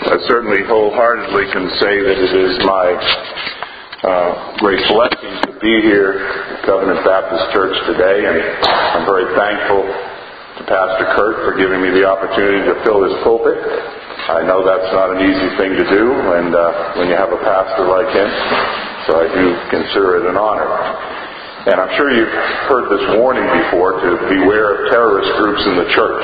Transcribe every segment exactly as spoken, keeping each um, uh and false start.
I certainly wholeheartedly can say that it is my uh, great blessing to be here at Covenant Baptist Church today, and I'm very thankful to Pastor Kurt for giving me the opportunity to fill his pulpit. I know that's not an easy thing to do, and uh, when you have a pastor like him, so I do consider it an honor. And I'm sure you've heard this warning before to beware of terrorist groups in the church.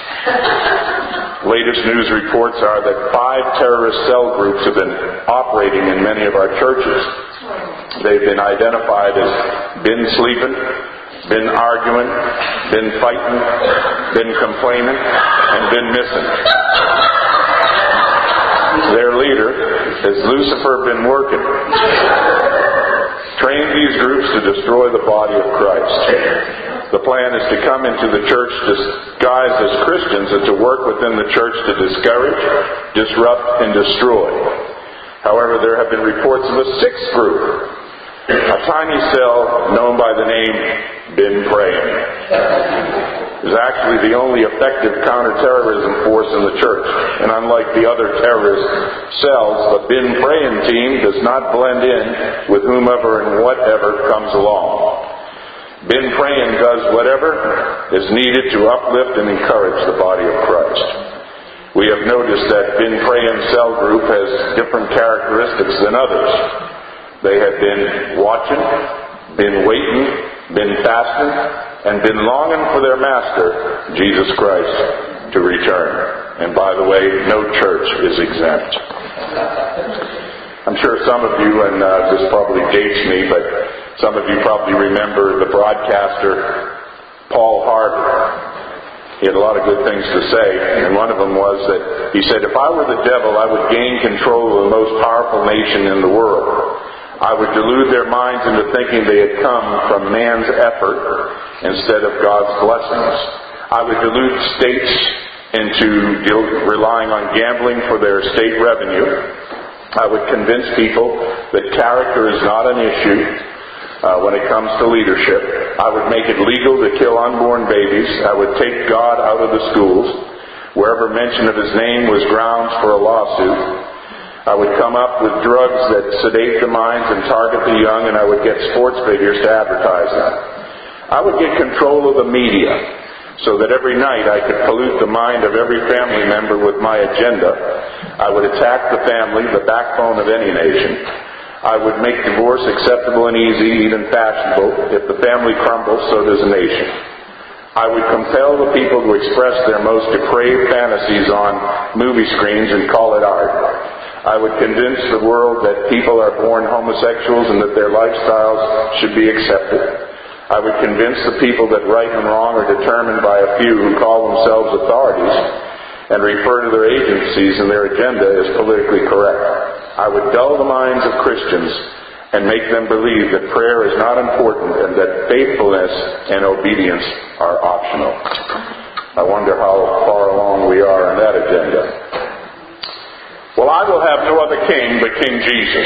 Latest news reports are that five terrorist cell groups have been operating in many of our churches. They've been identified as been sleeping, been arguing, been fighting, been complaining, and been missing. Their leader is Lucifer been working. Trained these groups to destroy the body of Christ. The plan is to come into the church disguised as Christians and to work within the church to discourage, disrupt, and destroy. However, there have been reports of a sixth group, a tiny cell known by the name Been Praying. It's actually the only effective counterterrorism force in the church. And unlike the other terrorist cells, the Been Praying team does not blend in with whomever and whatever comes along. Been Praying does whatever is needed to uplift and encourage the body of Christ. We have noticed that Been Praying cell group has different characteristics than others. They have been watching, been waiting, been fasting, and been longing for their Master, Jesus Christ, to return. And by the way, no church is exempt. I'm sure some of you, and uh, this probably dates me, but some of you probably remember the broadcaster Paul Harvey. He had a lot of good things to say, and one of them was that he said, if I were the devil, I would gain control of the most powerful nation in the world. I would delude their minds into thinking they had come from man's effort instead of God's blessings. I would delude states into relying on gambling for their state revenue. I would convince people that character is not an issue uh, when it comes to leadership. I would make it legal to kill unborn babies. I would take God out of the schools. Wherever mention of His name was grounds for a lawsuit. I would come up with drugs that sedate the minds and target the young, and I would get sports figures to advertise them. I would get control of the media so that every night I could pollute the mind of every family member with my agenda. I would attack the family, the backbone of any nation. I would make divorce acceptable and easy, even fashionable. If the family crumbles, so does a nation. I would compel the people to express their most depraved fantasies on movie screens and call it art. I would convince the world that people are born homosexuals and that their lifestyles should be accepted. I would convince the people that right and wrong are determined by a few who call themselves authorities and refer to their agencies and their agenda as politically correct. I would dull the minds of Christians and make them believe that prayer is not important and that faithfulness and obedience are optional. I wonder how far along we are on that agenda. Well, I will have no other king but King Jesus.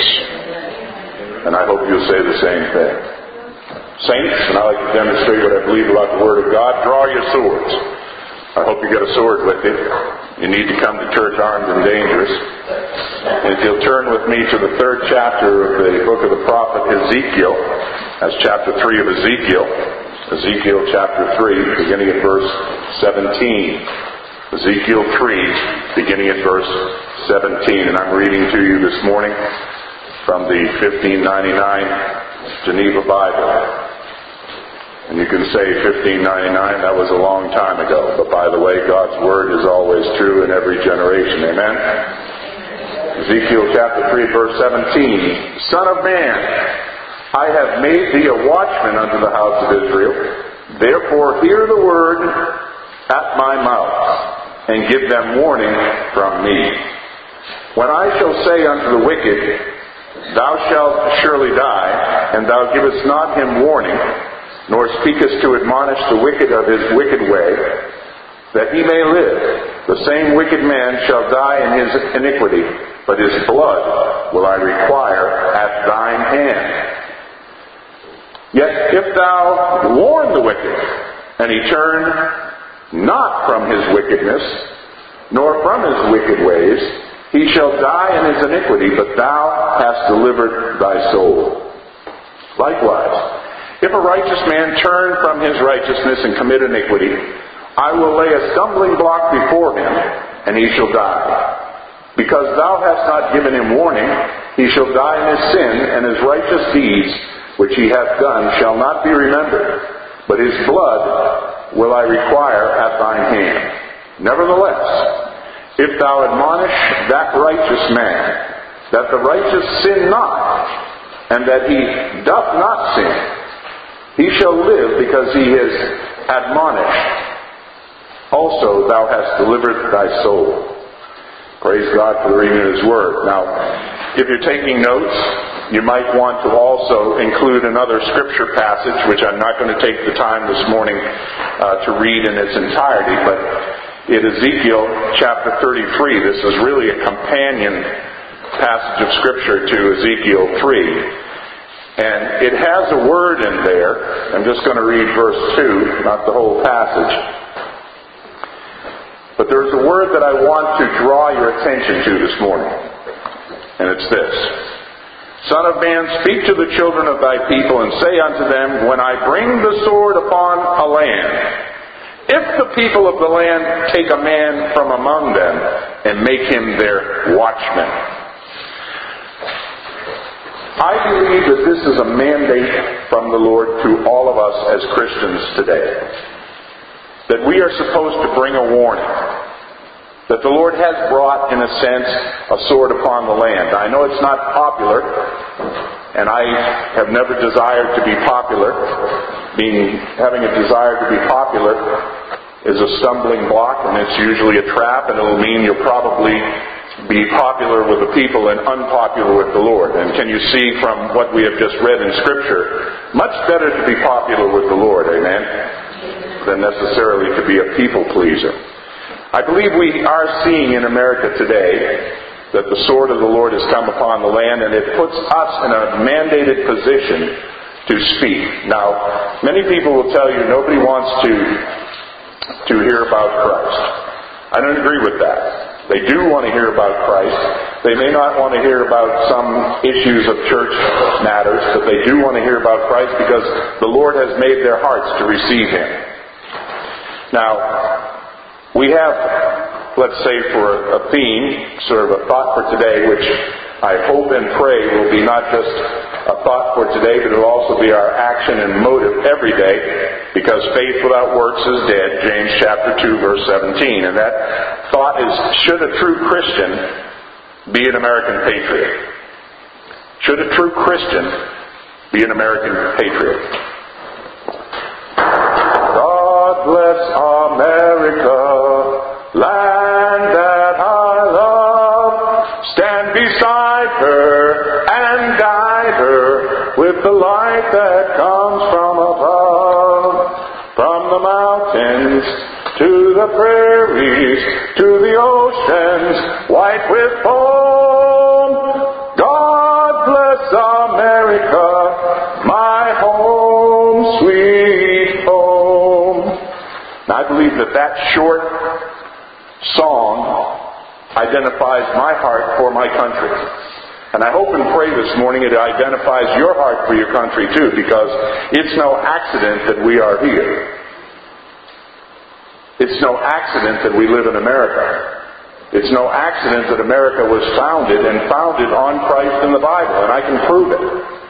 And I hope you'll say the same thing. Saints, and I like to demonstrate what I believe about the Word of God, draw your swords. I hope you got a sword with you. You need to come to church armed and dangerous. And if you'll turn with me to the third chapter of the book of the prophet Ezekiel, that's chapter three of Ezekiel. Ezekiel chapter three, beginning at verse seventeen. Ezekiel three, beginning at verse seventeen. And I'm reading to you this morning from the fifteen ninety-nine Geneva Bible. And you can say fifteen ninety-nine, that was a long time ago. But by the way, God's Word is always true in every generation. Amen? Ezekiel chapter three, verse seventeen. Son of man, I have made thee a watchman unto the house of Israel. Therefore hear the word at my mouth, and give them warning from me. When I shall say unto the wicked, thou shalt surely die, and thou givest not him warning, nor speakest to admonish the wicked of his wicked way, that he may live. The same wicked man shall die in his iniquity, but his blood will I require at thine hand. Yet if thou warn the wicked, and he turn not from his wickedness, nor from his wicked ways, He shall die in his iniquity, but thou hast delivered thy soul. Likewise, if a righteous man turn from his righteousness and commit iniquity, I will lay a stumbling block before him, and he shall die. Because thou hast not given him warning, he shall die in his sin, and his righteous deeds which he hath done shall not be remembered, but his blood will I require at thine hand. Nevertheless, if thou admonish that righteous man, that the righteous sin not, and that he doth not sin, he shall live because he is admonished. Also thou hast delivered thy soul. Praise God for the reading of His Word. Now, if you're taking notes, you might want to also include another scripture passage, which I'm not going to take the time this morning uh, to read in its entirety, but in Ezekiel chapter thirty-three, this is really a companion passage of Scripture to Ezekiel three. And it has a word in there. I'm just going to read verse two, not the whole passage. But there's a word that I want to draw your attention to this morning. And it's this. Son of man, speak to the children of thy people and say unto them, when I bring the sword upon a land, if the people of the land take a man from among them and make him their watchman. I believe that this is a mandate from the Lord to all of us as Christians today. That we are supposed to bring a warning. That the Lord has brought, in a sense, a sword upon the land. I know it's not popular, and I have never desired to be popular. Being, having a desire to be popular is a stumbling block, and it's usually a trap, and it will mean you'll probably be popular with the people and unpopular with the Lord. And can you see from what we have just read in Scripture, much better to be popular with the Lord, amen? Than necessarily to be a people pleaser. I believe we are seeing in America today that the sword of the Lord has come upon the land, and it puts us in a mandated position to speak. Now, many people will tell you nobody wants to to hear about Christ. I don't agree with that. They do want to hear about Christ. They may not want to hear about some issues of church matters, but they do want to hear about Christ because the Lord has made their hearts to receive Him. Now, we have, let's say for a theme, sort of a thought for today, which I hope and pray will be not just a thought for today, but it will also be our action and motive every day, because faith without works is dead, James chapter two, verse seventeen. And that thought is, should a true Christian be an American patriot? Should a true Christian be an American patriot? God bless America, land that I love. Stand beside her and guide her with the light that comes from above. From the mountains to the prairies, to the oceans white with foam. God bless America, my home, sweet home. Now, I believe that that short song identifies my heart for my country. And I hope and pray this morning it identifies your heart for your country too, because it's no accident that we are here. It's no accident that we live in America. It's no accident that America was founded and founded on Christ and the Bible, and I can prove it.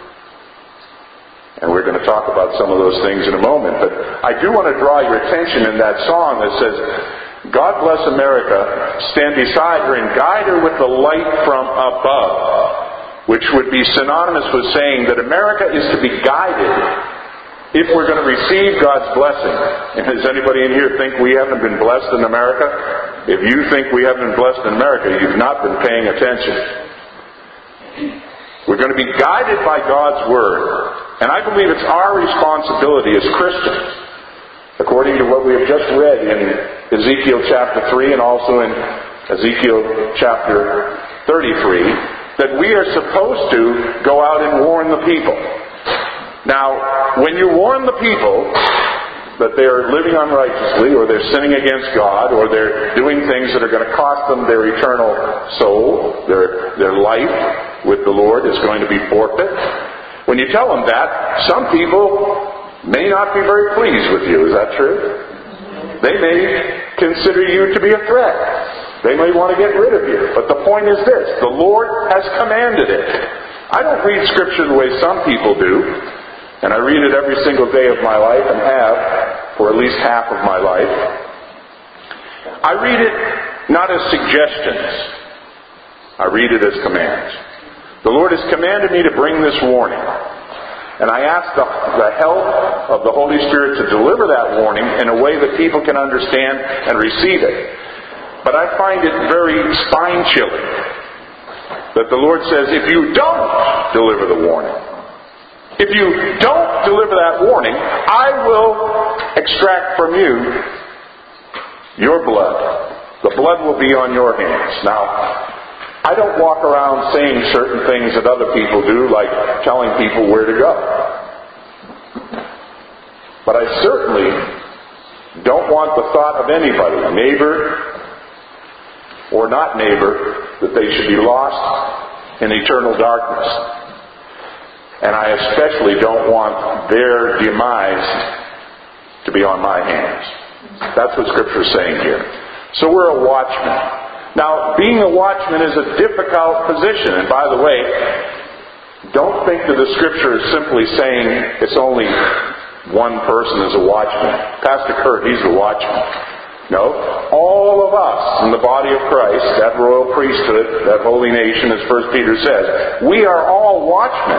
And we're going to talk about some of those things in a moment. But I do want to draw your attention in that song that says, God bless America, stand beside her and guide her with the light from above, which would be synonymous with saying that America is to be guided if we're going to receive God's blessing. And does anybody in here think we haven't been blessed in America? If you think we haven't been blessed in America, you've not been paying attention. We're going to be guided by God's Word. And I believe it's our responsibility as Christians, according to what we have just read in Ezekiel chapter three and also in Ezekiel chapter thirty-three, that we are supposed to go out and warn the people. Now, when you warn the people that they're living unrighteously, or they're sinning against God, or they're doing things that are going to cost them their eternal soul, their, their life with the Lord is going to be forfeit. When you tell them that, some people may not be very pleased with you. Is that true? They may consider you to be a threat. They may want to get rid of you. But the point is this: the Lord has commanded it. I don't read Scripture the way some people do, and I read it every single day of my life and have for at least half of my life. I read it not as suggestions. I read it as commands. The Lord has commanded me to bring this warning. And I ask the, the help of the Holy Spirit to deliver that warning in a way that people can understand and receive it. But I find it very spine-chilling that the Lord says, if you don't deliver the warning, if you don't deliver that warning, I will extract from you your blood. The blood will be on your hands. Now, I don't walk around saying certain things that other people do, like telling people where to go. But I certainly don't want the thought of anybody, neighbor or not neighbor, that they should be lost in eternal darkness. And I especially don't want their demise to be on my hands. That's what Scripture is saying here. So we're a watchman. Now, being a watchman is a difficult position. And by the way, don't think that the Scripture is simply saying it's only one person is a watchman. Pastor Kurt, he's the watchman. No. All of us in the body of Christ, that royal priesthood, that holy nation, as First Peter says, we are all watchmen.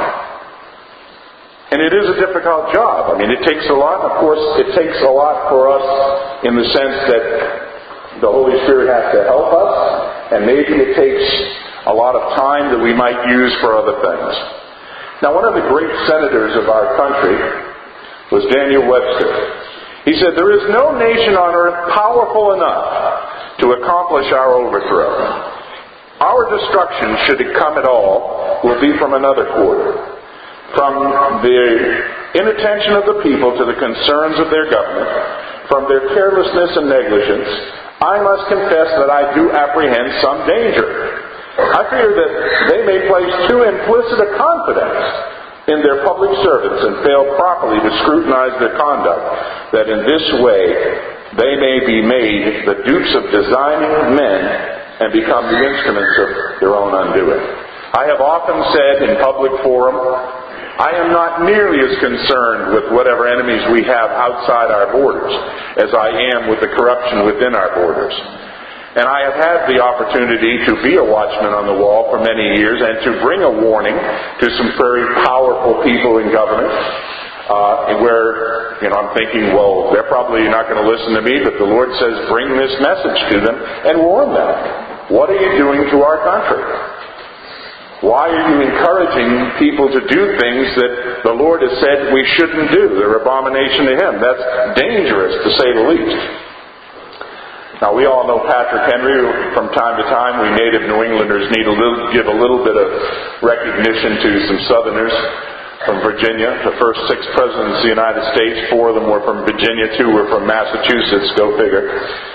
And it is a difficult job. I mean, it takes a lot. Of course, it takes a lot for us in the sense that the Holy Spirit has to help us, and maybe it takes a lot of time that we might use for other things. Now, one of the great senators of our country was Daniel Webster. He said, there is no nation on earth powerful enough to accomplish our overthrow. Our destruction, should it come at all, will be from another quarter. From the inattention of the people to the concerns of their government, from their carelessness and negligence, I must confess that I do apprehend some danger. I fear that they may place too implicit a confidence in their public servants and fail properly to scrutinize their conduct, that in this way they may be made the dupes of designing men and become the instruments of their own undoing. I have often said in public forum, I am not nearly as concerned with whatever enemies we have outside our borders as I am with the corruption within our borders. And I have had the opportunity to be a watchman on the wall for many years and to bring a warning to some very powerful people in government uh, where, you know, I'm thinking, well, they're probably not going to listen to me, but the Lord says bring this message to them and warn them. What are you doing to our country? Why are you encouraging people to do things that the Lord has said we shouldn't do? They're abomination to Him. That's dangerous, to say the least. Now, we all know Patrick Henry. From time to time, we native New Englanders need to give a little bit of recognition to some Southerners from Virginia. The first six presidents of the United States, four of them were from Virginia, two were from Massachusetts. Go figure.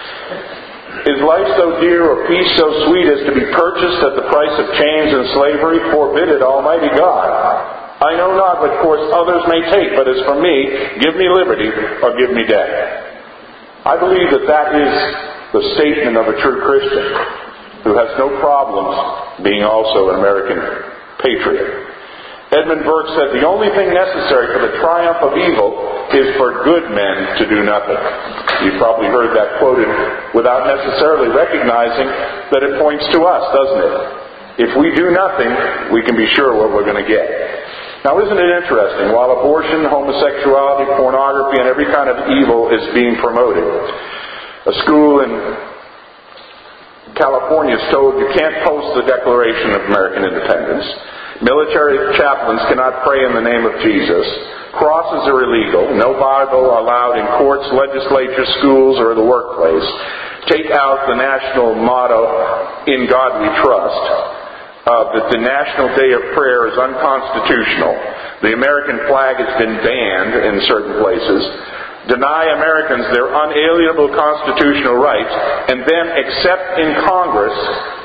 Is life so dear or peace so sweet as to be purchased at the price of chains and slavery? Forbid it, Almighty God. I know not what course others may take, but as for me, give me liberty or give me death. I believe that that is the statement of a true Christian who has no problems being also an American patriot. Edmund Burke said, the only thing necessary for the triumph of evil is for good men to do nothing. You've probably heard that quoted without necessarily recognizing that it points to us, doesn't it? If we do nothing, we can be sure what we're going to get. Now, isn't it interesting? While abortion, homosexuality, pornography, and every kind of evil is being promoted, a school in California is told you can't post the Declaration of American Independence. Military chaplains cannot pray in the name of Jesus. Crosses are illegal. No Bible allowed in courts, legislatures, schools, or the workplace. Take out the national motto, In God We Trust. Uh, that the National Day of Prayer is unconstitutional. The American flag has been banned in certain places. Deny Americans their unalienable constitutional rights, and then accept in Congress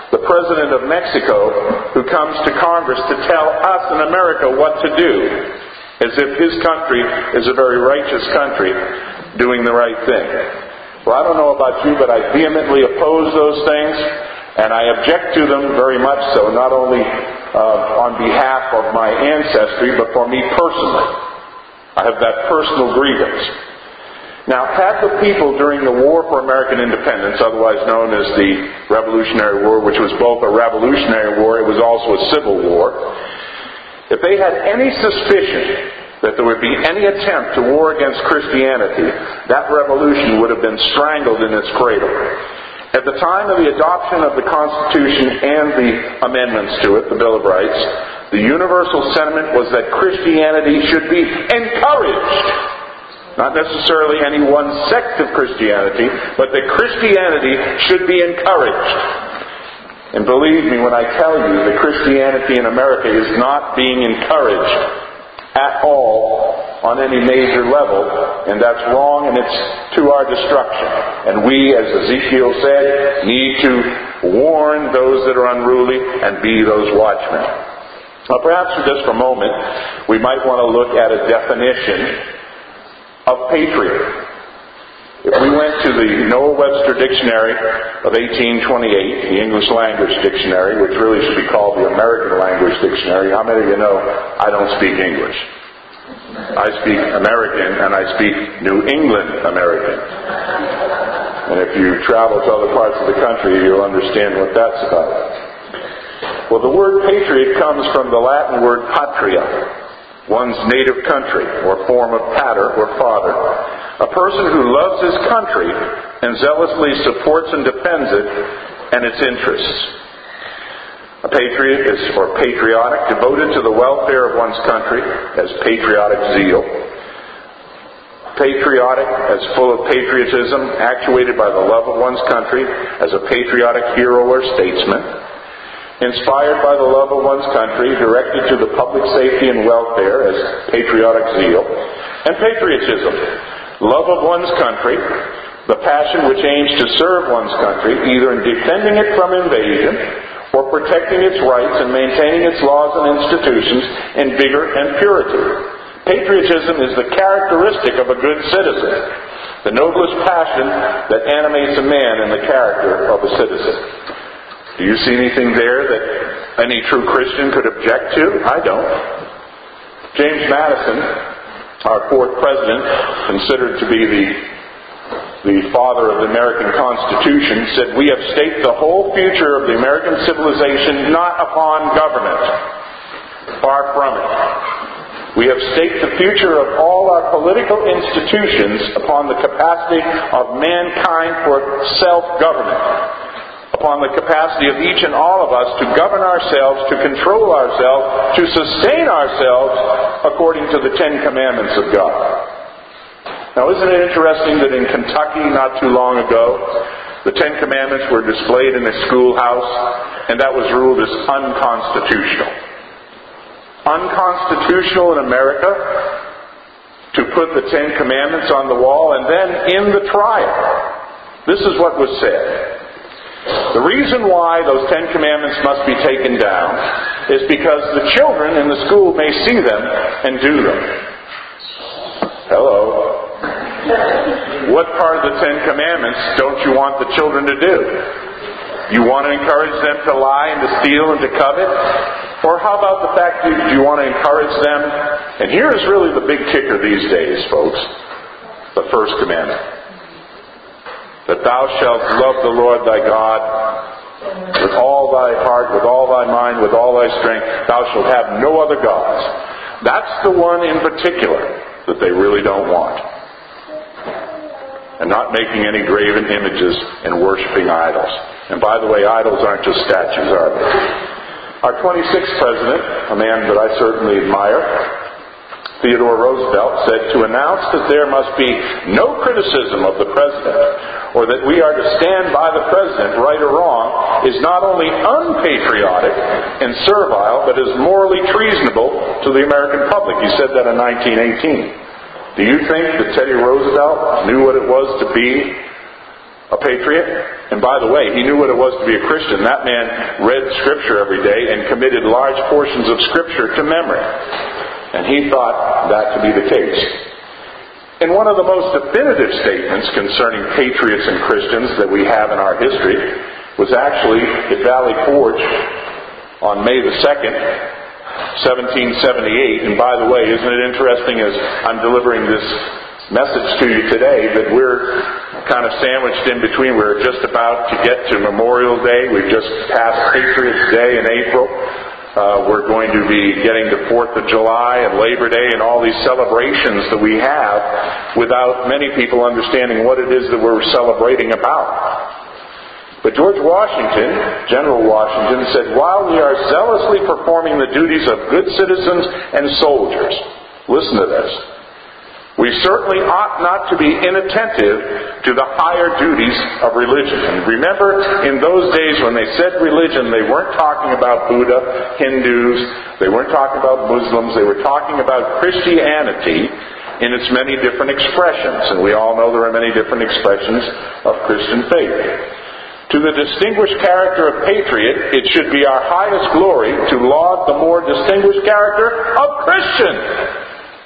the president of Mexico who comes to Congress to tell us in America what to do, as if his country is a very righteous country doing the right thing. Well, I don't know about you, but I vehemently oppose those things, and I object to them very much so, not only uh, on behalf of my ancestry, but for me personally. I have that personal grievance. Now, had the people during the War for American Independence, otherwise known as the Revolutionary War, which was both a revolutionary war, it was also a civil war, if they had any suspicion that there would be any attempt to war against Christianity, that revolution would have been strangled in its cradle. At the time of the adoption of the Constitution and the amendments to it, the Bill of Rights, the universal sentiment was that Christianity should be encouraged. Not necessarily any one sect of Christianity, but that Christianity should be encouraged. And believe me when I tell you that Christianity in America is not being encouraged at all on any major level, and that's wrong, and it's to our destruction. And we, as Ezekiel said, need to warn those that are unruly and be those watchmen. Now, perhaps for just a moment, we might want to look at a definition of patriot. If we went to the Noah Webster Dictionary of eighteen twenty-eight, the English Language Dictionary, which really should be called the American Language Dictionary, how many of you know I don't speak English? I speak American, and I speak New England American. And if you travel to other parts of the country, you'll understand what that's about. Well, the word patriot comes from the Latin word patria, one's native country, or form of pater or father. A person who loves his country and zealously supports and defends it and its interests. A patriot is, or patriotic, devoted to the welfare of one's country, as patriotic zeal. Patriotic, as full of patriotism, actuated by the love of one's country, as a patriotic hero or statesman. Inspired by the love of one's country, directed to the public safety and welfare, as patriotic zeal. And patriotism, love of one's country, the passion which aims to serve one's country, either in defending it from invasion, or protecting its rights and maintaining its laws and institutions in vigor and purity. Patriotism is the characteristic of a good citizen, the noblest passion that animates a man in the character of a citizen. Do you see anything there that any true Christian could object to? I don't. James Madison, our fourth president, considered to be the the father of the American Constitution, said, "We have staked the whole future of the American civilization not upon government. Far from it. We have staked the future of all our political institutions upon the capacity of mankind for self-government, upon the capacity of each and all of us to govern ourselves, to control ourselves, to sustain ourselves according to the Ten Commandments of God." Now, isn't it interesting that in Kentucky not too long ago, the Ten Commandments were displayed in a schoolhouse, and that was ruled as unconstitutional. Unconstitutional in America to put the Ten Commandments on the wall, and then in the trial, this is what was said. The reason why those Ten Commandments must be taken down is because the children in the school may see them and do them. Hello. What part of the Ten Commandments don't you want the children to do? You want to encourage them to lie and to steal and to covet? Or how about the fact that you want to encourage them? And here is really the big kicker these days, folks. The first commandment. That thou shalt love the Lord thy God with all thy heart, with all thy mind, with all thy strength. Thou shalt have no other gods. That's the one in particular that they really don't want. And not making any graven images and worshiping idols. And by the way, idols aren't just statues, are they? Our twenty-sixth president, a man that I certainly admire, Theodore Roosevelt, said, "To announce that there must be no criticism of the president, or that we are to stand by the president, right or wrong, is not only unpatriotic and servile, but is morally treasonable to the American public." He said that in nineteen eighteen. Do you think that Teddy Roosevelt knew what it was to be a patriot. And by the way, he knew what it was to be a Christian. That man read Scripture every day and committed large portions of Scripture to memory. And he thought that to be the case. And one of the most definitive statements concerning patriots and Christians that we have in our history was actually at Valley Forge on May the second, seventeen seventy-eight. And by the way, isn't it interesting as I'm delivering this message to you today that we're kind of sandwiched in between. We're just about to get to Memorial Day. We've just passed Patriots Day in April. Uh, we're going to be getting to fourth of July and Labor Day and all these celebrations that we have without many people understanding what it is that we're celebrating about. But George Washington, General Washington, said, while we are zealously performing the duties of good citizens and soldiers, listen to this, we certainly ought not to be inattentive to the higher duties of religion. And remember, in those days when they said religion, they weren't talking about Buddha, Hindus, they weren't talking about Muslims, they were talking about Christianity in its many different expressions. And we all know there are many different expressions of Christian faith. To the distinguished character of patriot, it should be our highest glory to laud the more distinguished character of Christian.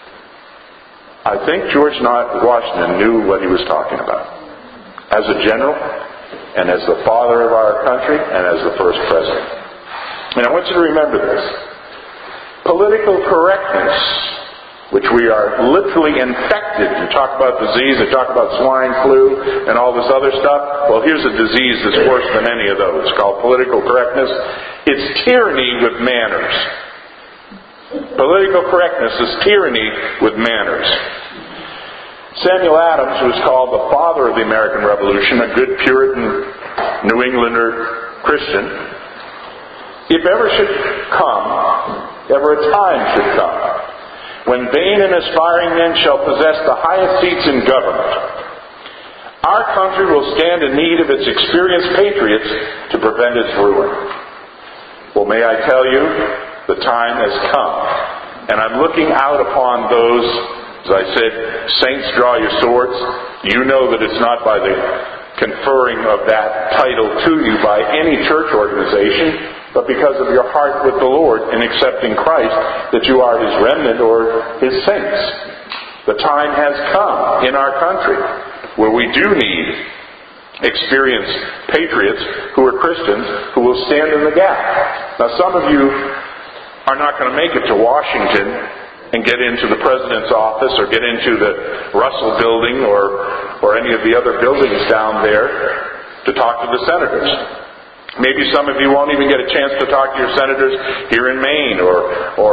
I think George Washington knew what he was talking about as a general and as the father of our country and as the first president. And I want you to remember this. Political correctness, which we are literally infected to talk about disease, to talk about swine flu and all this other stuff. Well, here's a disease that's worse than any of those, called political correctness. It's tyranny with manners. Political correctness is tyranny with manners. Samuel Adams, who was called the father of the American Revolution, a good Puritan New Englander Christian, if ever should come, ever a time should come, when vain and aspiring men shall possess the highest seats in government, our country will stand in need of its experienced patriots to prevent its ruin. Well, may I tell you, the time has come. And I'm looking out upon those, as I said, saints draw your swords. You know that it's not by the conferring of that title to you by any church organization, but because of your heart with the Lord in accepting Christ, that you are His remnant or His saints. The time has come in our country where we do need experienced patriots who are Christians who will stand in the gap. Now, some of you are not going to make it to Washington and get into the president's office or get into the Russell building or, or any of the other buildings down there to talk to the senators. Maybe some of you won't even get a chance to talk to your senators here in Maine or, or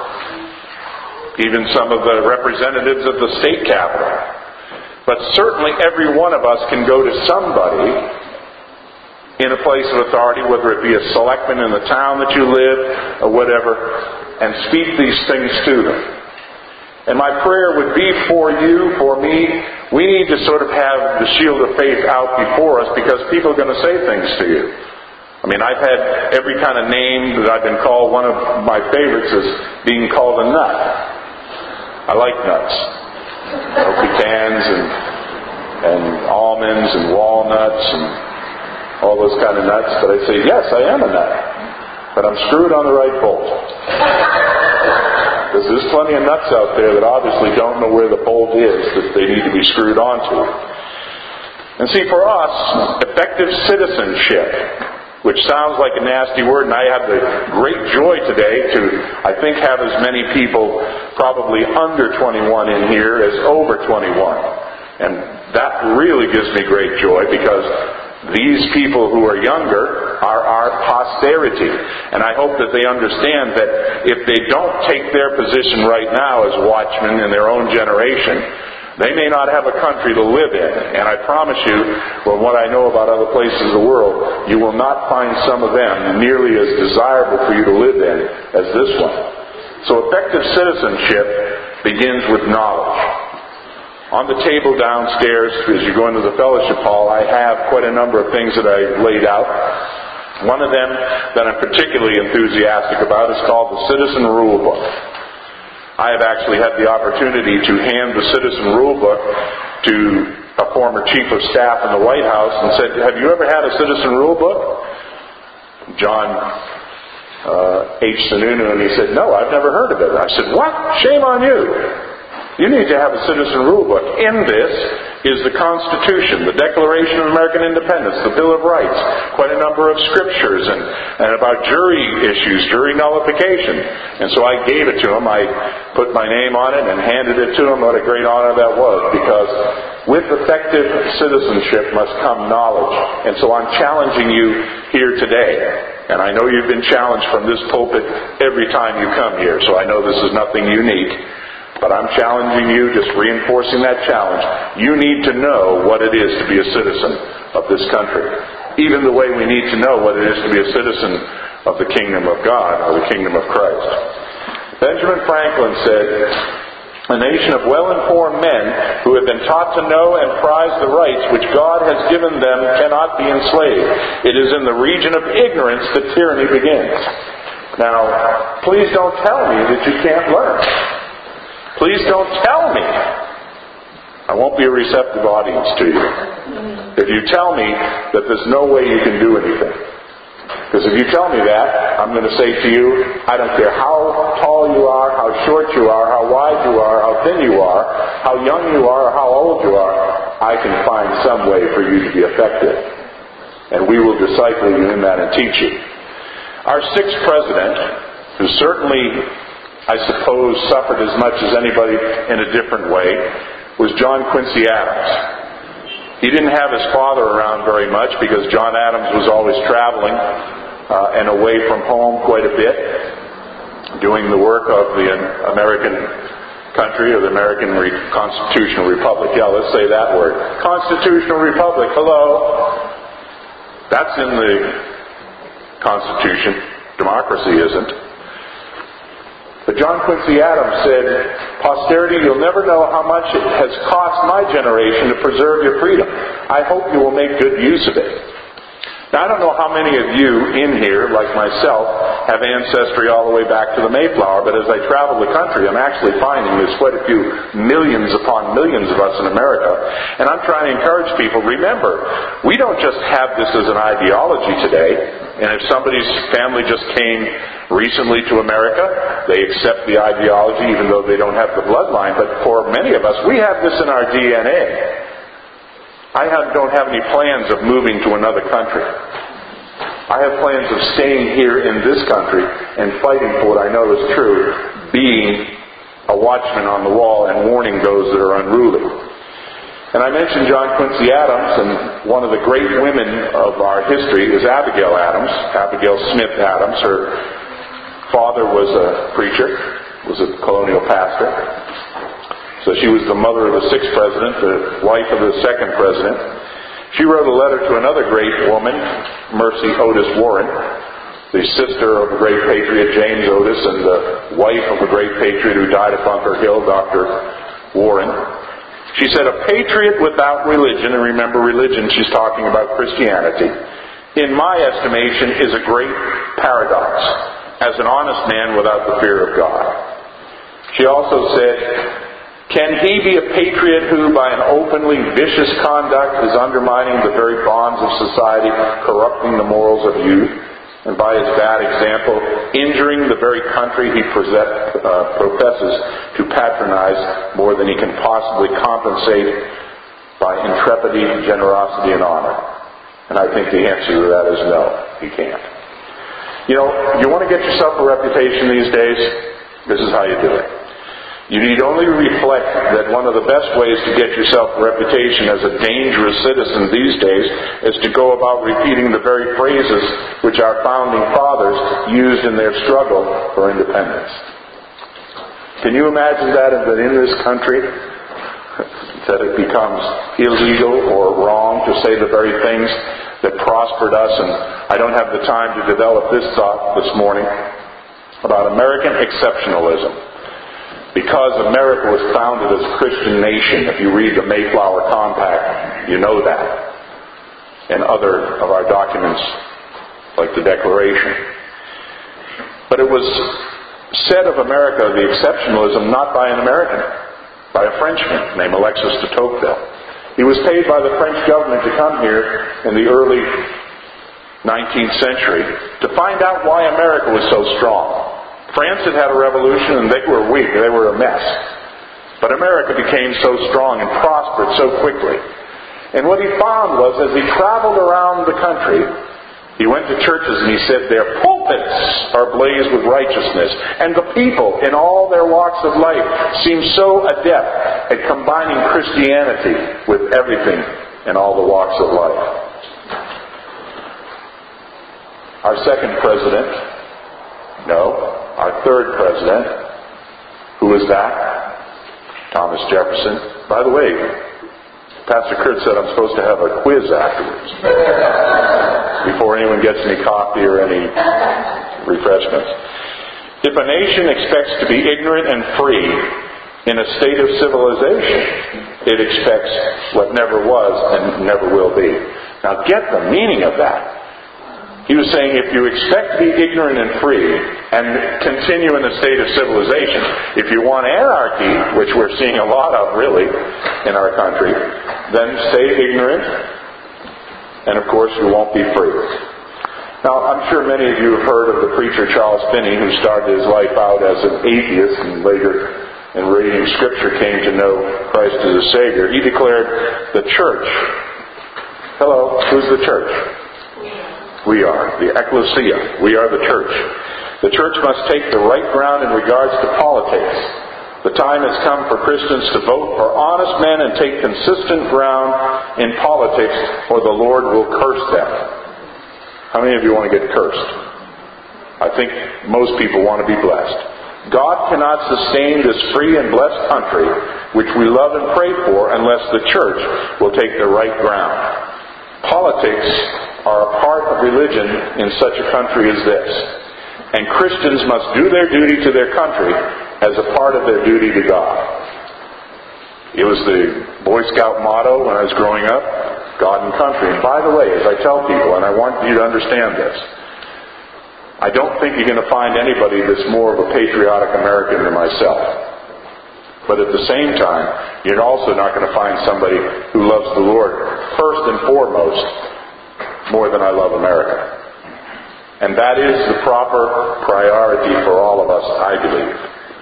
even some of the representatives of the state capitol. But certainly every one of us can go to somebody in a place of authority, whether it be a selectman in the town that you live or whatever, and speak these things to them. And my prayer would be for you, for me, we need to sort of have the shield of faith out before us because people are going to say things to you. I mean, I've had every kind of name that I've been called. One of my favorites is being called a nut. I like nuts. You know, pecans and, and almonds and walnuts and all those kind of nuts, but I say, yes, I am a nut, but I'm screwed on the right bolt. Because there's plenty of nuts out there that obviously don't know where the bolt is that they need to be screwed onto. And see, for us, effective citizenship, which sounds like a nasty word, and I have the great joy today to, I think, have as many people probably under twenty-one in here as over twenty-one. And that really gives me great joy because these people who are younger are our posterity. And I hope that they understand that if they don't take their position right now as watchmen in their own generation, they may not have a country to live in. And I promise you, from what I know about other places in the world, you will not find some of them nearly as desirable for you to live in as this one. So effective citizenship begins with knowledge. On the table downstairs, as you go into the fellowship hall, I have quite a number of things that I've laid out. One of them that I'm particularly enthusiastic about is called the Citizen Rule Book. I have actually had the opportunity to hand the Citizen Rule Book to a former chief of staff in the White House and said, "Have you ever had a citizen rule book?" John uh, H. Sununu, and he said, "No, I've never heard of it." I said, "What? Shame on you. You need to have a citizen rule book. In this is the Constitution, the Declaration of American Independence, the Bill of Rights, quite a number of scriptures, and, and about jury issues, jury nullification." And so I gave it to him. I put my name on it and handed it to him. What a great honor that was, because with effective citizenship must come knowledge. And so I'm challenging you here today. And I know you've been challenged from this pulpit every time you come here, so I know this is nothing unique. But I'm challenging you, just reinforcing that challenge. You need to know what it is to be a citizen of this country. Even the way we need to know what it is to be a citizen of the kingdom of God, or the kingdom of Christ. Benjamin Franklin said, "A nation of well-informed men who have been taught to know and prize the rights which God has given them cannot be enslaved. It is in the region of ignorance that tyranny begins." Now, please don't tell me that you can't learn. Please don't tell me. I won't be a receptive audience to you if you tell me that there's no way you can do anything. Because if you tell me that, I'm going to say to you, I don't care how tall you are, how short you are, how wide you are, how thin you are, how young you are, or how old you are, I can find some way for you to be effective. And we will disciple you in that and teach you. Our sixth president, who certainly, I suppose, suffered as much as anybody in a different way, was John Quincy Adams. He didn't have his father around very much because John Adams was always traveling uh, and away from home quite a bit, doing the work of the American country, or the American Re- Constitutional Republic. Yeah, let's say that word. Constitutional Republic, hello. That's in the Constitution. Democracy isn't. But John Quincy Adams said, "Posterity, you'll never know how much it has cost my generation to preserve your freedom. I hope you will make good use of it." Now, I don't know how many of you in here, like myself, have ancestry all the way back to the Mayflower, but as I travel the country, I'm actually finding there's quite a few millions upon millions of us in America. And I'm trying to encourage people, remember, we don't just have this as an ideology today. And if somebody's family just came recently to America, they accept the ideology even though they don't have the bloodline. But for many of us, we have this in our D N A. I have, don't have any plans of moving to another country. I have plans of staying here in this country and fighting for what I know is true, being a watchman on the wall and warning those that are unruly. And I mentioned John Quincy Adams, and one of the great women of our history is Abigail Adams, Abigail Smith Adams. Her father was a preacher, was a colonial pastor. So she was the mother of the sixth president, the wife of the second president. She wrote a letter to another great woman, Mercy Otis Warren, the sister of a great patriot, James Otis, and the wife of a great patriot who died at Bunker Hill, Doctor Warren. She said, "A patriot without religion," and remember religion, she's talking about Christianity, "in my estimation is a great paradox, as an honest man without the fear of God." She also said, "Can he be a patriot who, by an openly vicious conduct, is undermining the very bonds of society, corrupting the morals of youth, and by his bad example, injuring the very country he possess, uh, professes to patronize more than he can possibly compensate by intrepidity, generosity, and honor?" And I think the answer to that is no, he can't. You know, you want to get yourself a reputation these days? This is how you do it. You need only reflect that one of the best ways to get yourself a reputation as a dangerous citizen these days is to go about repeating the very phrases which our founding fathers used in their struggle for independence. Can you imagine that, that in this country that it becomes illegal or wrong to say the very things that prospered us? And I don't have the time to develop this thought this morning about American exceptionalism. Because America was founded as a Christian nation, if you read the Mayflower Compact, you know that. And other of our documents, like the Declaration. But it was said of America, the exceptionalism, not by an American, by a Frenchman named Alexis de Tocqueville. He was paid by the French government to come here in the early nineteenth century to find out why America was so strong. France had had a revolution and they were weak. They were a mess. But America became so strong and prospered so quickly. And what he found was, as he traveled around the country, he went to churches and he said, their pulpits are ablaze with righteousness. And the people in all their walks of life seem so adept at combining Christianity with everything in all the walks of life. Our second president, no, our third president, who was that? Thomas Jefferson. By the way, Pastor Kurt said I'm supposed to have a quiz afterwards, before anyone gets any coffee or any refreshments. If a nation expects to be ignorant and free in a state of civilization, it expects what never was and never will be. Now get the meaning of that. He was saying if you expect to be ignorant and free and continue in a state of civilization, if you want anarchy, which we're seeing a lot of really in our country, then stay ignorant and of course you won't be free. Now I'm sure many of you have heard of the preacher Charles Finney, who started his life out as an atheist and later in reading Scripture came to know Christ as a Savior. He declared the church. Hello, who's the church? We are. The ecclesia. We are the church. The church must take the right ground in regards to politics. The time has come for Christians to vote for honest men and take consistent ground in politics, or the Lord will curse them. How many of you want to get cursed? I think most people want to be blessed. God cannot sustain this free and blessed country, which we love and pray for, unless the church will take the right ground. Politics are a part of religion in such a country as this. And Christians must do their duty to their country as a part of their duty to God. It was the Boy Scout motto when I was growing up, God and country. And by the way, as I tell people, and I want you to understand this, I don't think you're going to find anybody that's more of a patriotic American than myself. But at the same time, you're also not going to find somebody who loves the Lord first and foremost more than I love America. And that is the proper priority for all of us, I believe.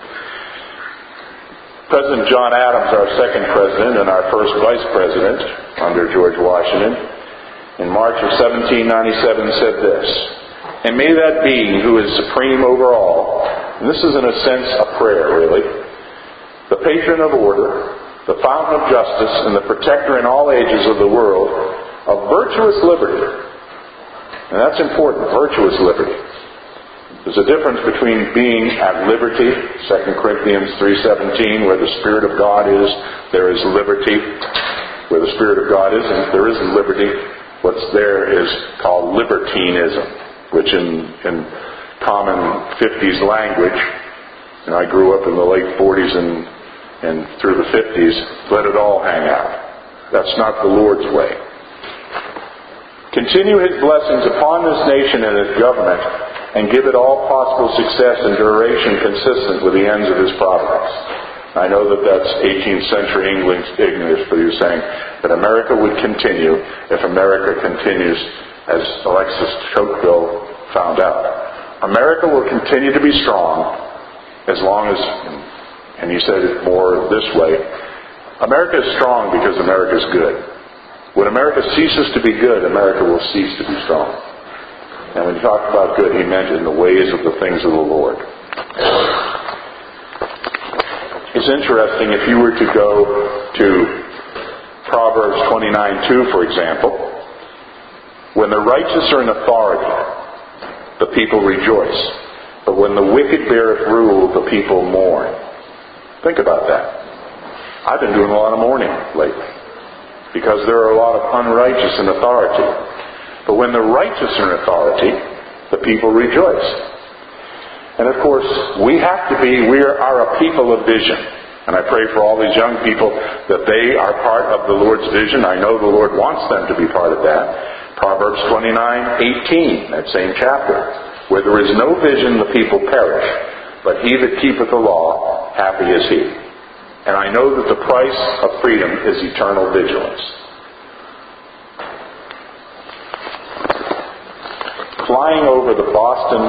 President John Adams, our second president and our first vice president under George Washington, in March of seventeen ninety-seven said this, "And may that being who is supreme over all," and this is in a sense a prayer really, "the patron of order, the fountain of justice, and the protector in all ages of the world, of virtuous liberty," and that's important, virtuous liberty. There's a difference between being at liberty, Second Corinthians three seventeen, where the Spirit of God is, there is liberty. Where the Spirit of God isn't, there isn't liberty. What's there is called libertinism, which in, in common fifties language, and I grew up in the late forties and, and through the fifties, let it all hang out. That's not the Lord's way. Continue His blessings upon this nation and its government, and give it all possible success and duration consistent with the ends of His providence. I know that that's eighteenth century English, but He was saying that America would continue if America continues, as Alexis Tocqueville found out. America will continue to be strong as long as, and he said it more this way, America is strong because America is good. When America ceases to be good, America will cease to be strong. And when he talked about good, he meant in the ways of the things of the Lord. It's interesting, if you were to go to Proverbs twenty-nine two, for example, when the righteous are in authority, the people rejoice. But when the wicked beareth rule, the people mourn. Think about that. I've been doing a lot of mourning lately, because there are a lot of unrighteous in authority. But when the righteous are in authority, the people rejoice. And of course, we have to be, we are a people of vision. And I pray for all these young people that they are part of the Lord's vision. I know the Lord wants them to be part of that. Proverbs twenty-nine eighteen, that same chapter. Where there is no vision, the people perish. But he that keepeth the law, happy is he. And I know that the price of freedom is eternal vigilance. Flying over the Boston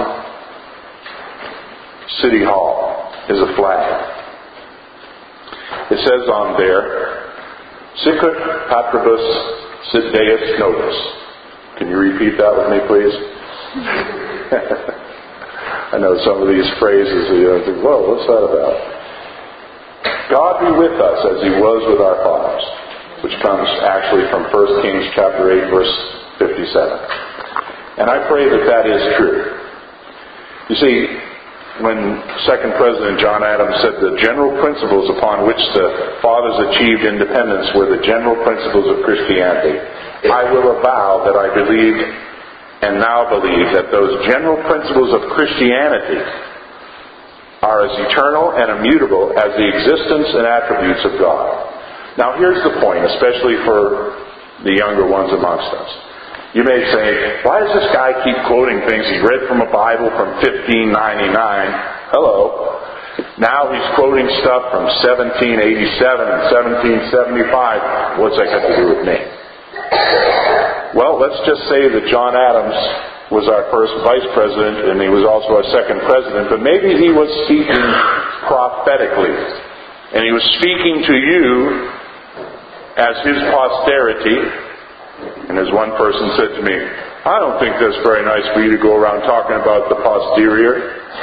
City Hall is a flag. It says on there, Sicut Patribus Sit Deus Nobis. Can you repeat that with me, please? I know some of these phrases, you know, think, whoa, what's that about? God be with us as He was with our fathers, which comes actually from First Kings chapter eight, verse fifty-seven. And I pray that that is true. You see, when Second President John Adams said the general principles upon which the fathers achieved independence were the general principles of Christianity, I will avow that I believe and now believe that those general principles of Christianity are as eternal and immutable as the existence and attributes of God. Now here's the point, especially for the younger ones amongst us. You may say, why does this guy keep quoting things he read from a Bible from fifteen ninety-nine? Hello. Now he's quoting stuff from seventeen eighty-seven and seventeen seventy-five. What's that got to do with me? Well, let's just say that John Adams was our first vice president and he was also our second president, but maybe he was speaking prophetically. And he was speaking to you as his posterity. And as one person said to me, I don't think that's very nice for you to go around talking about the posterior.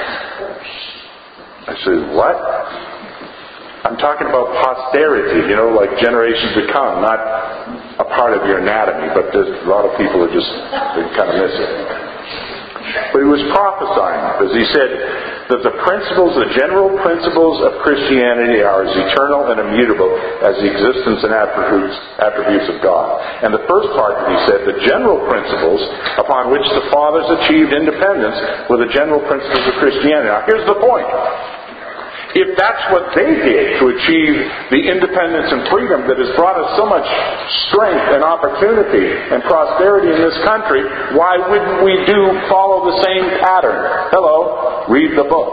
I said, what? I'm talking about posterity, you know, like generations to come, not a part of your anatomy, but there's a lot of people who just kind of miss it. But he was prophesying, because he said that the principles, the general principles of Christianity are as eternal and immutable as the existence and attributes, attributes of God. And the first part that he said, the general principles upon which the fathers achieved independence were the general principles of Christianity. Now here's the point. If that's what they did to achieve the independence and freedom that has brought us so much strength and opportunity and prosperity in this country, why wouldn't we do follow the same pattern? Hello, read the book.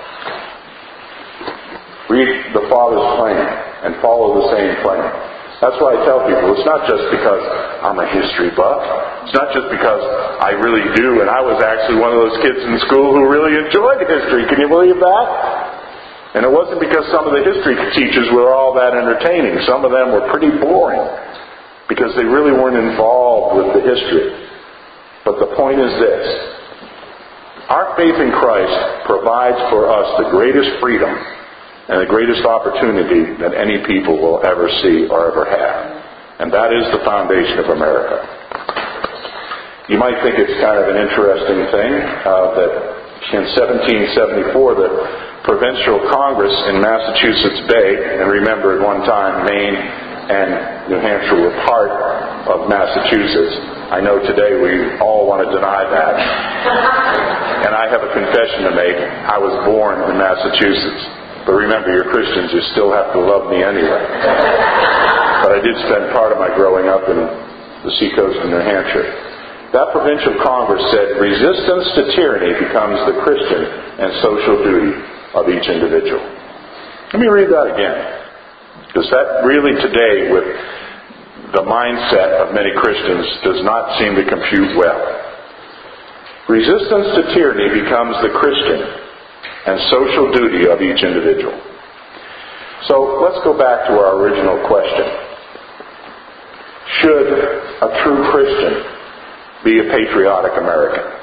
Read the Father's plan and follow the same plan. That's why I tell people, it's not just because I'm a history buff. It's not just because I really do, and I was actually one of those kids in school who really enjoyed history. Can you believe that? And it wasn't because some of the history teachers were all that entertaining. Some of them were pretty boring because they really weren't involved with the history. But the point is this. Our faith in Christ provides for us the greatest freedom and the greatest opportunity that any people will ever see or ever have. And that is the foundation of America. You might think it's kind of an interesting thing uh, that in seventeen seventy-four the Provincial Congress in Massachusetts Bay, and remember at one time Maine and New Hampshire were part of Massachusetts. I know today we all want to deny that. And I have a confession to make. I was born in Massachusetts. But remember, you're Christians, you still have to love me anyway. But I did spend part of my growing up in the seacoast of New Hampshire. That provincial Congress said, resistance to tyranny becomes the Christian and social duty of each individual. Let me read that again. Because that really today, with the mindset of many Christians, does not seem to compute well. Resistance to tyranny becomes the Christian and social duty of each individual. So let's go back to our original question. Should a true Christian be a patriotic American?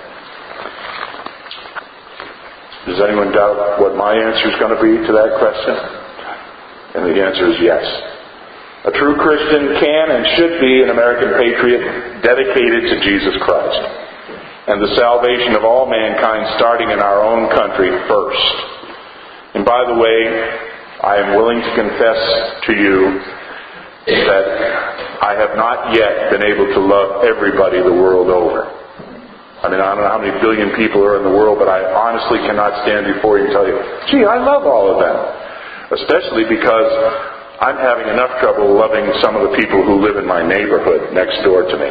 Does anyone doubt what my answer is going to be to that question? And the answer is yes. A true Christian can and should be an American patriot dedicated to Jesus Christ and the salvation of all mankind, starting in our own country first. And by the way, I am willing to confess to you that I have not yet been able to love everybody the world over. I mean, I don't know how many billion people are in the world, but I honestly cannot stand before you and tell you, gee, I love all of them. Especially because I'm having enough trouble loving some of the people who live in my neighborhood next door to me.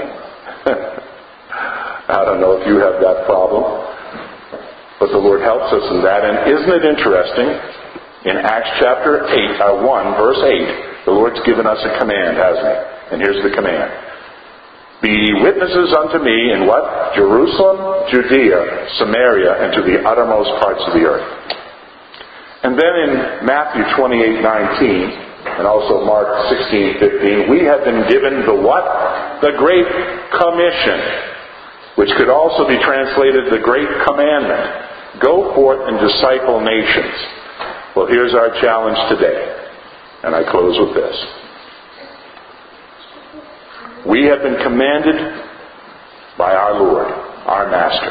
I don't know if you have that problem, but the Lord helps us in that. And isn't it interesting In Acts chapter eight, uh, one, verse eight, the Lord's given us a command, hasn't He? And here's the command. Be ye witnesses unto me in what? Jerusalem, Judea, Samaria, and to the uttermost parts of the earth. And then in Matthew twenty-eight nineteen, and also Mark sixteen fifteen, we have been given the what? The Great Commission, which could also be translated the Great Commandment. Go forth and disciple nations. Well, here's our challenge today, and I close with this. We have been commanded by our Lord, our Master,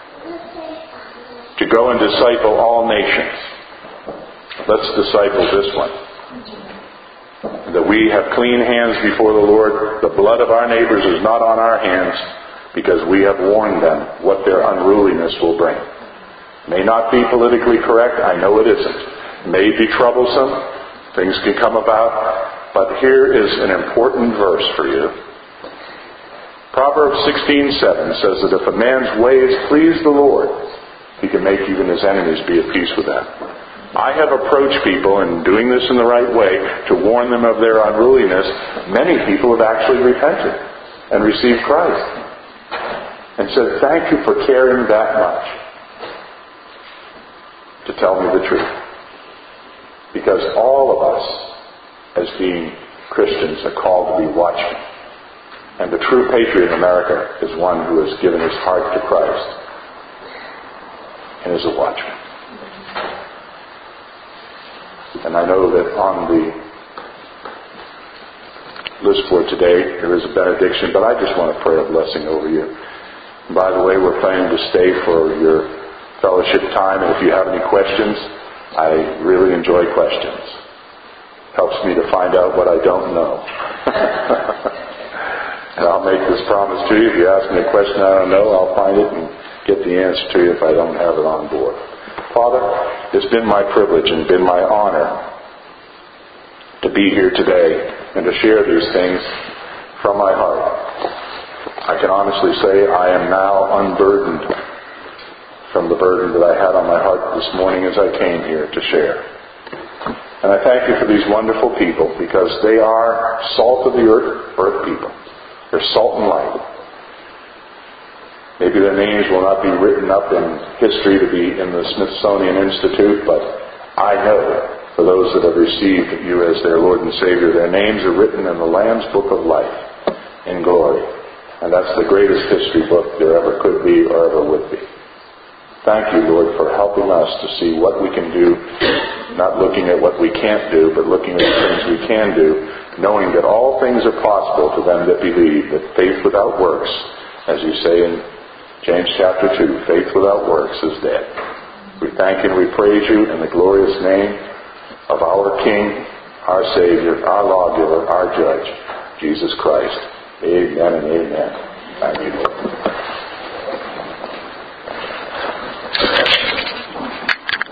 to go and disciple all nations. Let's disciple this one. That we have clean hands before the Lord. The blood of our neighbors is not on our hands, because we have warned them what their unruliness will bring. May not be politically correct. I know it isn't. May be troublesome. Things can come about. But here is an important verse for you. Proverbs sixteen seven says that if a man's ways please the Lord, he can make even his enemies be at peace with them. I have approached people, in doing this in the right way, to warn them of their unruliness. Many people have actually repented and received Christ and said, thank you for caring that much to tell me the truth. Because all of us, as being Christians, are called to be watchmen. And the true patriot in America is one who has given his heart to Christ and is a watchman. And I know that on the list for today there is a benediction, but I just want to pray a blessing over you. And by the way, we're planning to stay for your fellowship time, and if you have any questions, I really enjoy questions. Helps me to find out what I don't know. And I'll make this promise to you. If you ask me a question I don't know, I'll find it and get the answer to you if I don't have it on board. Father, it's been my privilege and been my honor to be here today and to share these things from my heart. I can honestly say I am now unburdened from the burden that I had on my heart this morning as I came here to share. And I thank you for these wonderful people, because they are salt of the earth, earth people. They're salt and light. Maybe their names will not be written up in history to be in the Smithsonian Institute, but I know for those that have received you as their Lord and Savior, their names are written in the Lamb's Book of Life in glory. And that's the greatest history book there ever could be or ever would be. Thank you, Lord, for helping us to see what we can do, not looking at what we can't do, but looking at the things we can do, knowing that all things are possible to them that believe, that faith without works, as you say in James chapter two, faith without works is dead. We thank you and we praise you in the glorious name of our King, our Savior, our Lawgiver, our Judge, Jesus Christ. Amen and amen. Thank you, Lord.